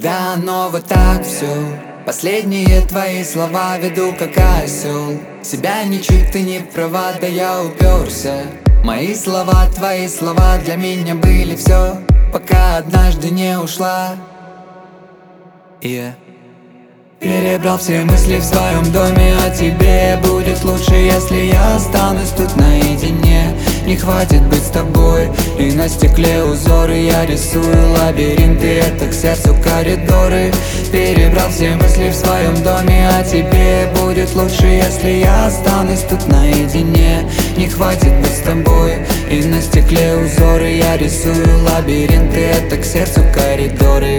когда оно вот так все. Последние твои слова веду как осел. Себя ничуть ты не права, да я уперся. Мои слова, твои слова для меня были все, пока однажды не ушла. Перебрал все мысли в своем доме о тебе. Будет лучше, если я останусь тут наедине. Не хватит быть с тобой, и на стекле узоры я рисую лабиринты, это к сердцу коридоры. Перебрал все мысли в своем доме о тебе. Будет лучше, если я останусь тут наедине. Не хватит быть с тобой, и на стекле узоры я рисую лабиринты, это к сердцу коридоры.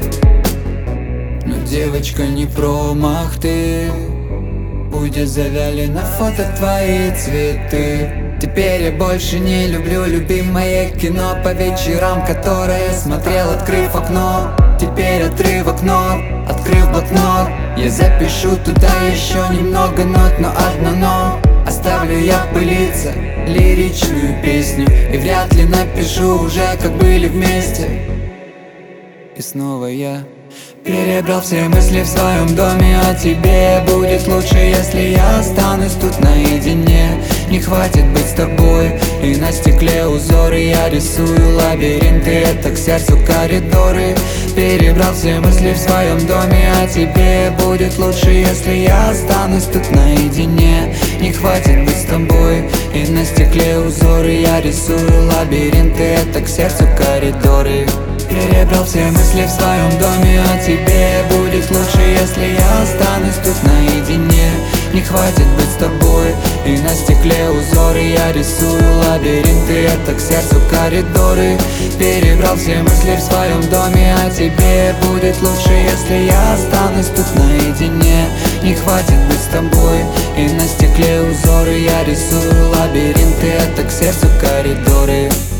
Но девочка не промах ты, будет завяли на фото твои цветы. Теперь я больше не люблю любимое кино по вечерам, которое смотрел, открыв окно. Теперь отрывок нот, открыв блокнот, я запишу туда еще немного нот, но одно но. Оставлю я пылиться лиричную песню, и вряд ли напишу уже, как были вместе. И снова я перебрал все мысли в своем доме о тебе. Будет лучше, если я останусь тут наедине. Не хватит быть с тобой, и на стекле узоры я рисую лабиринты, это к сердцу коридоры. Перебрал все мысли в своем доме о тебе. Будет лучше, если я останусь тут наедине. Не хватит быть с тобой, и на стекле узоры я рисую лабиринты, это к сердцу коридоры. Перебрал все мысли в своем доме о тебе. Будет лучше, если я останусь тут наедине. Не хватит быть с тобой, и на стекле узоры я рисую лабиринты, это к сердцу коридоры. Перебрал все мысли в своем доме о тебе. Будет лучше, если я останусь тут наедине. Не хватит быть с тобой, и на стекле узоры я рисую лабиринты, это к сердцу коридоры.